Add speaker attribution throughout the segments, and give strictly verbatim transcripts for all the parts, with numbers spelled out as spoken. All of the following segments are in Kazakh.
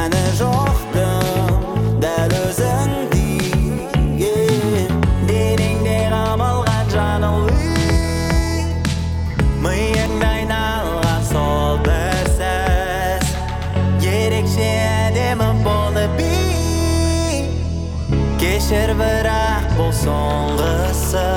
Speaker 1: мәні жоқтың дәл өзіңдей денеңде қамалған жаңылы миыңда айналған сол бір сөз ерекше әдемі болды би кешір бірақ бұл соңғысы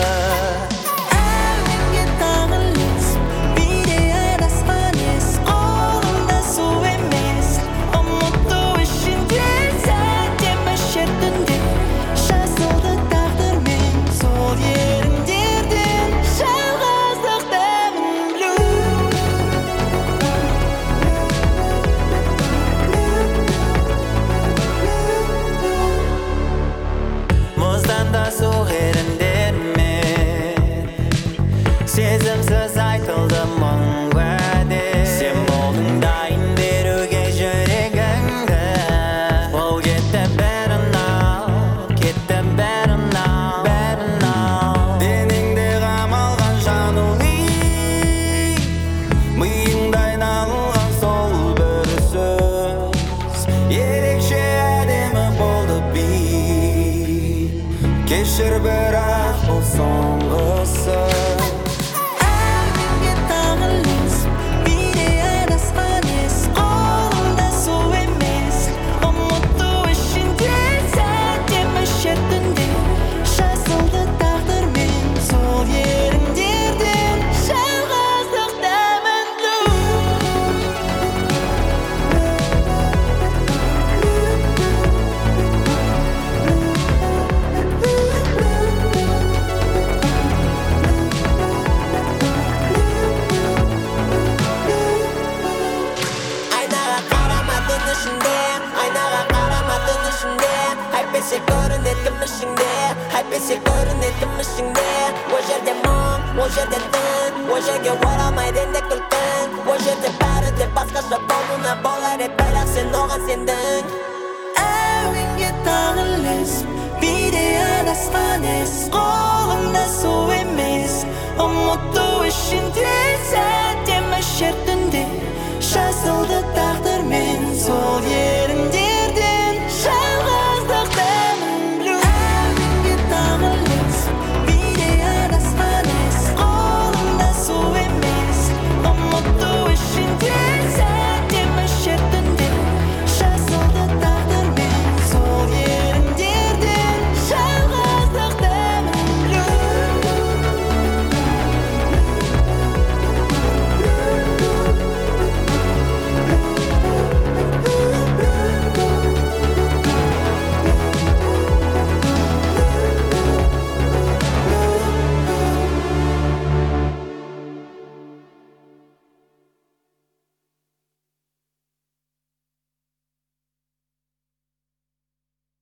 Speaker 1: сезімсіз айтылды мың уәде сен болдың дайын беруге жүрегіңді ол кетті бәрін ал кетті бәрін ал бәрін ал денеңде қамалған жаңылы миыңда айналған сол бір сөз ерекше әдемі болды би кешір бірақ бұл соңғысы Әйтпесе көрінетін ішіңде әйтпесе көрінетін ішіңде ол жерде мұң ол жерде түн ол жерге оралмайды енді күлкің ол жерде бәрі де басқаша болуына болар еді бірақ сен оған сендің әуенге тағылыс биде адасқан ес қолыңда су емес ұмыту үшін тез әдемі шер түнде жазылды